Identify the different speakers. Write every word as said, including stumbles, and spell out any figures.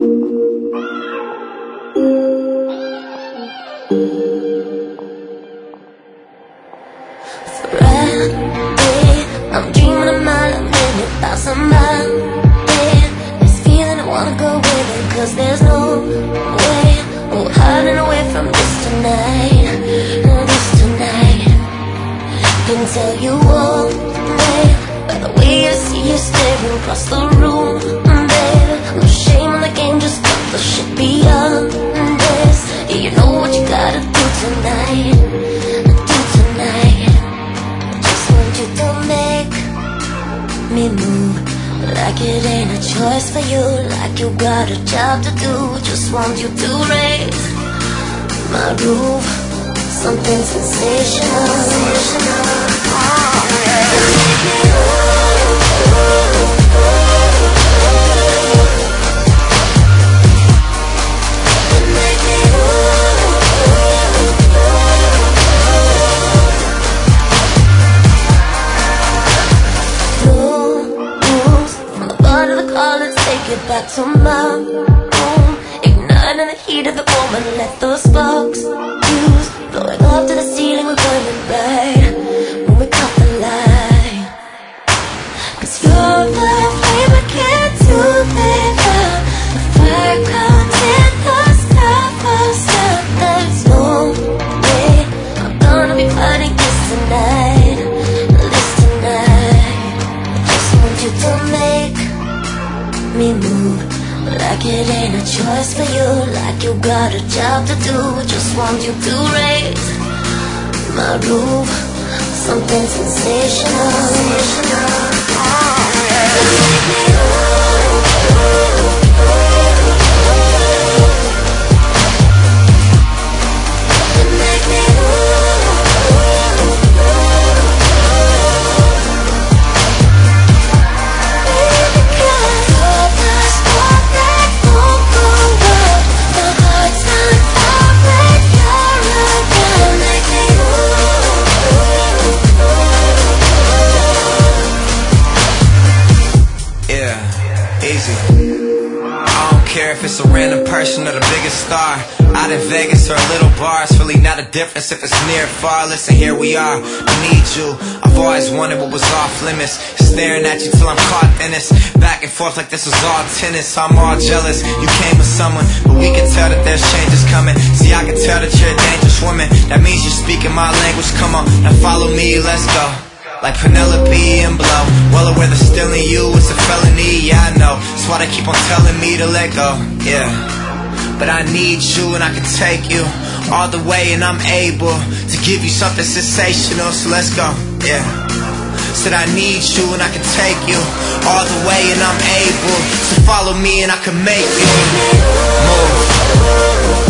Speaker 1: I'm dreaming a mile, I'm living a thousand miles. Yeah, this feeling I wanna go with it, cause there's no way we're hiding away from this tonight. This tonight. Can tell you all, babe, by the way I see you staring across the room, babe. No shame in the game, just cut the shit beyond this. Yeah, you know what you gotta do tonight. Do tonight. Just want you to make me move, like it ain't a choice for you, like you got a job to do. Just want you to raise my roof, something sensational, sensational. Oh, yeah. Make me get back to my room, igniting the heat of the moment. Let those sparks fuse, blowing up to the ceiling. We're burning bright when we caught the light. Cause you're the flame I can't do without. The fire comes in the sky first out. There's no way I'm gonna be fighting this tonight. This tonight. I just want you to make me move, like it ain't a choice for you, like you got a job to do. Just want you to raise my roof, something sensational, sensational. Oh, yeah.
Speaker 2: If it's a random person or the biggest star out in Vegas or a little bar, it's really not a difference if it's near or far. Listen, here we are, I need you. I've always wanted what was off limits, staring at you till I'm caught in this, back and forth like this was all tennis. I'm all jealous, you came with someone, but we can tell that there's changes coming. See, I can tell that you're a dangerous woman, that means you're speaking my language. Come on, now follow me, let's go. Like Penelope and Blow, well aware that stealing you is a felony. Yeah, I know, that's why they keep on telling me to let go. Yeah, but I need you and I can take you all the way, and I'm able to give you something sensational. So let's go. Yeah, said I need you and I can take you all the way, and I'm able to follow me and I can make you move.